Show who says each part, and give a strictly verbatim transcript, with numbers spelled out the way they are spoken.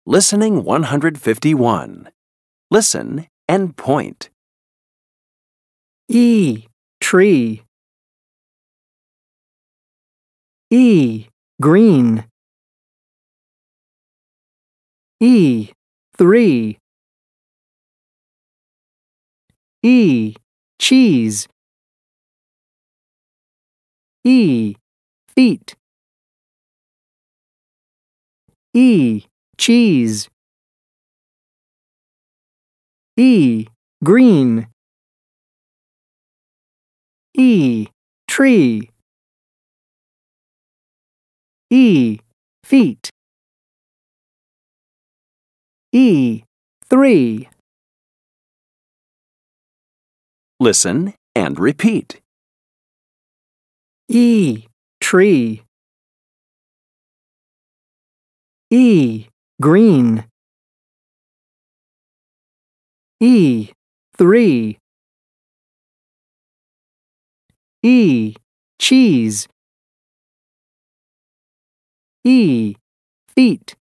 Speaker 1: Listening one hundred fifty-one. Listen and point.
Speaker 2: E, tree. E, green. E, three. E, cheese. E, feet. E, cheese. E, green. E, tree. E, feet. E, three.
Speaker 1: Listen and repeat.
Speaker 2: E, tree. E, green. E, three. E, cheese. E, feet.